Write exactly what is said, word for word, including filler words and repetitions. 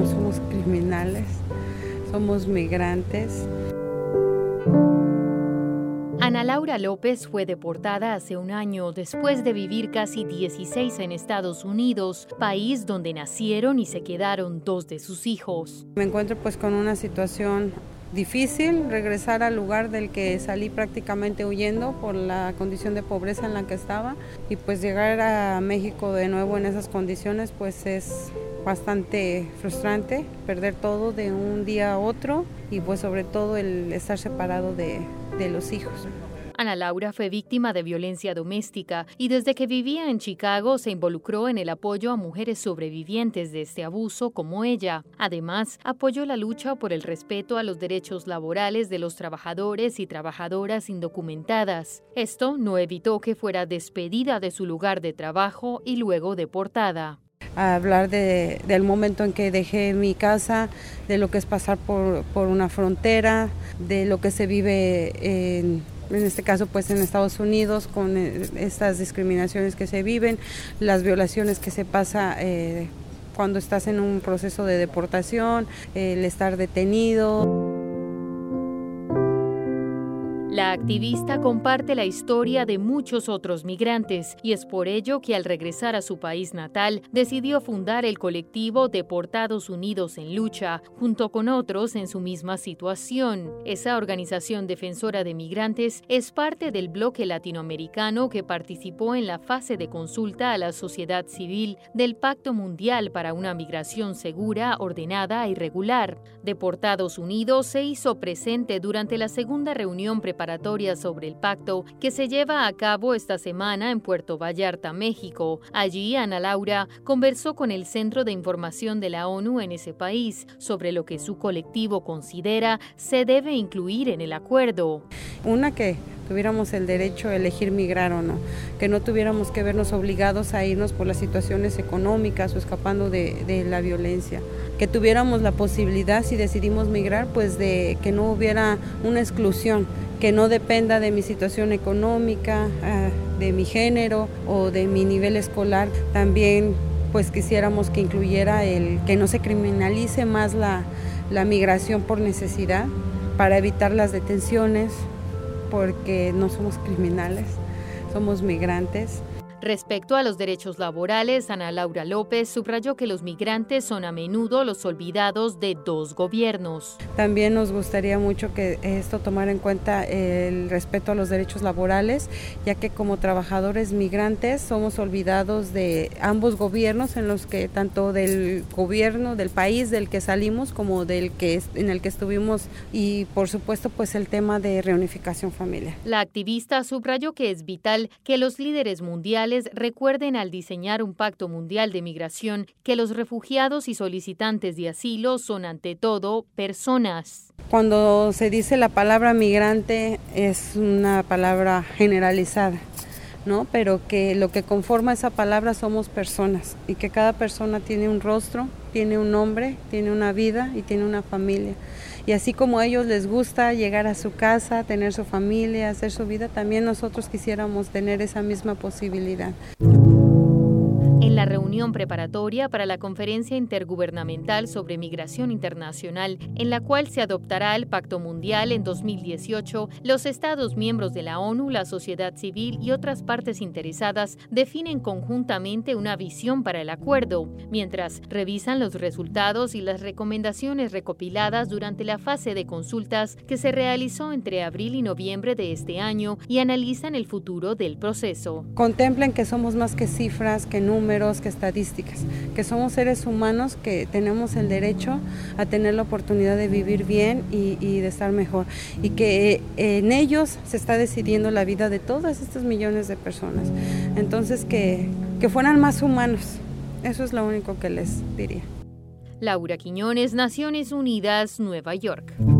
somos criminales, somos migrantes. Ana Laura López fue deportada hace un año después de vivir casi dieciséis en Estados Unidos, país donde nacieron y se quedaron dos de sus hijos. Me encuentro pues con una situación difícil, regresar al lugar del que salí prácticamente huyendo por la condición de pobreza en la que estaba, y pues llegar a México de nuevo en esas condiciones pues es bastante frustrante, perder todo de un día a otro y pues sobre todo el estar separado de, de los hijos. Ana Laura fue víctima de violencia doméstica y desde que vivía en Chicago se involucró en el apoyo a mujeres sobrevivientes de este abuso como ella. Además, apoyó la lucha por el respeto a los derechos laborales de los trabajadores y trabajadoras indocumentadas. Esto no evitó que fuera despedida de su lugar de trabajo y luego deportada. A hablar de, del momento en que dejé mi casa, de lo que es pasar por, por una frontera, de lo que se vive en... en este caso pues en Estados Unidos, con estas discriminaciones que se viven, las violaciones que se pasa eh, cuando estás en un proceso de deportación, el estar detenido. La activista comparte la historia de muchos otros migrantes y es por ello que al regresar a su país natal decidió fundar el colectivo Deportados Unidos en Lucha, junto con otros en su misma situación. Esa organización defensora de migrantes es parte del bloque latinoamericano que participó en la fase de consulta a la sociedad civil del Pacto Mundial para una Migración Segura, Ordenada y Regular. Deportados Unidos se hizo presente durante la segunda reunión preparatoria sobre el pacto que se lleva a cabo esta semana en Puerto Vallarta, México. Allí, Ana Laura conversó con el Centro de Información de la ONU en ese país sobre lo que su colectivo considera se debe incluir en el acuerdo. Una, que tuviéramos el derecho a elegir migrar o no, que no tuviéramos que vernos obligados a irnos por las situaciones económicas o escapando de, de la violencia, que tuviéramos la posibilidad, si decidimos migrar, pues de que no hubiera una exclusión, que no dependa de mi situación económica, de mi género o de mi nivel escolar. También pues quisiéramos que incluyera el que no se criminalice más la, la migración por necesidad, para evitar las detenciones, porque no somos criminales, somos migrantes. Respecto a los derechos laborales, Ana Laura López subrayó que los migrantes son a menudo los olvidados de dos gobiernos. También nos gustaría mucho que esto tomara en cuenta el respeto a los derechos laborales, ya que como trabajadores migrantes somos olvidados de ambos gobiernos, en los que tanto del gobierno del país del que salimos como del que en el que estuvimos, y por supuesto pues el tema de reunificación familiar. La activista subrayó que es vital que los líderes mundiales recuerden al diseñar un pacto mundial de migración que los refugiados y solicitantes de asilo son ante todo personas. Cuando se dice la palabra migrante es una palabra generalizada, ¿no? Pero que lo que conforma esa palabra somos personas, y que cada persona tiene un rostro, tiene un nombre, tiene una vida y tiene una familia. Y así como a ellos les gusta llegar a su casa, tener su familia, hacer su vida, también nosotros quisiéramos tener esa misma posibilidad. En la reunión preparatoria para la Conferencia Intergubernamental sobre Migración Internacional, en la cual se adoptará el Pacto Mundial en dos mil dieciocho, los Estados miembros de la ONU, la sociedad civil y otras partes interesadas definen conjuntamente una visión para el acuerdo, mientras revisan los resultados y las recomendaciones recopiladas durante la fase de consultas que se realizó entre abril y noviembre de este año y analizan el futuro del proceso. Contemplen que somos más que cifras, que números, que estadísticas, que somos seres humanos que tenemos el derecho a tener la oportunidad de vivir bien y, y de estar mejor, y que en ellos se está decidiendo la vida de todas estas millones de personas. Entonces que, que fueran más humanos, eso es lo único que les diría. Laura Quiñones, Naciones Unidas, Nueva York.